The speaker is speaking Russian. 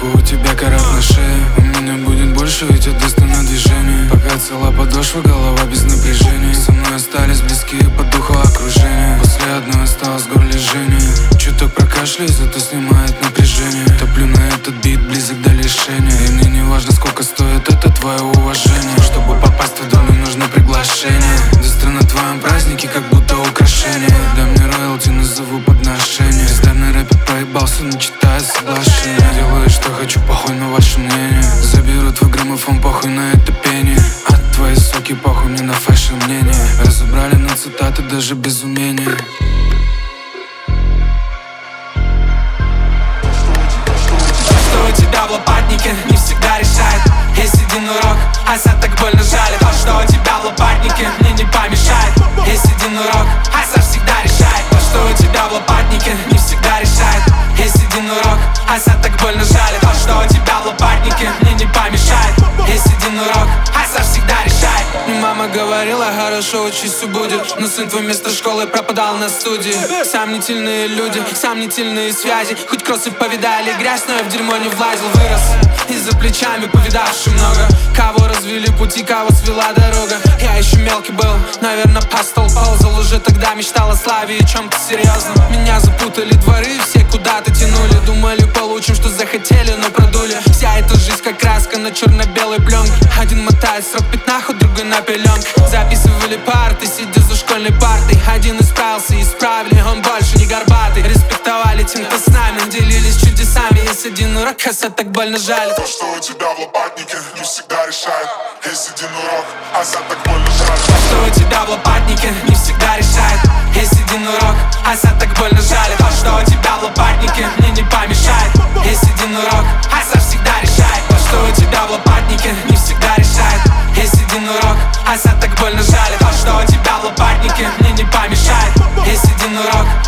руку, у тебя карат на шее. У меня будет больше, ведь отдаст на движение. Пока цела подошва, голова без напряжения. Со мной остались близкие по духу окружения. После одной осталось в горле жжение. Чуток прокашляюсь, зато снимает напряжение. Топлю на этот бит, близок до лишения. И мне не важно, сколько стоит это твое уважение. Чтобы попасть в твой дом, нужно приглашение. Быстро на твоем празднике, как будто украшение. Дай мне роялти, назову подношение. Бездарный рэпер проебался, не читая соглашения. Делаю, что хочу, похуй на ваше мнение. Заберу твой граммофон, похуй на это пение. От твои соки, похуй мне на фэшн мнение. Разобрали на цитаты даже без умения. Что у тебя в лопатнике не всегда решает. Есть один урок, Азат так больно жалит. То, что у тебя в лопатнике, мне не помешает. Есть один урок, Азат всегда решает. То, что у тебя в лопатнике, не всегда решает. Есть один урок, Азат так больно жалит. То, что у тебя в лопатнике, мне не помешает. Есть один урок, Азат всегда решает. Мне мама говорила, хорошо учись, все будет. Но сын твой вместо школы пропадал на студии. Сомнительные люди, сомнительные связи. Хоть кроссы повидали грязь, но я в дерьмо не влазил. Вырос и за плечами повидавший много. Кого развели пути, кого свела дорога. Я еще мелкий был, наверное, по стол ползал. Уже тогда мечтал о славе и чем-то серьезном. Меня запутали дворы, все куда-то тянули. Думали, получим, что захотели, но продули. Вся эта жизнь как краска на черно-белой пленке. Один мотает срок пятнаху, другой на пеленке. Записывали парты, сидя за школьной партой. Один исправился, исправили, он больше не горбатый. Респектовали тем, кто с нами, делились чудесами. Есть один урок, Азат так больно жалит. То, что у тебя в лопатнике, не всегда решает. Есть один урок, Азат так больно жалит. То, что у тебя в лопатнике, не всегда решает. Есть один урок, Азат так больно жалит. То, что у тебя в лопатнике, мне не помешает. Есть один урок, Азат всегда решает. То, что у тебя в лопатнике, не всегда решает. Есть один урок, Азат так больно жалит. То, что у тебя в лопатнике, мне не помешает. Есть один урок,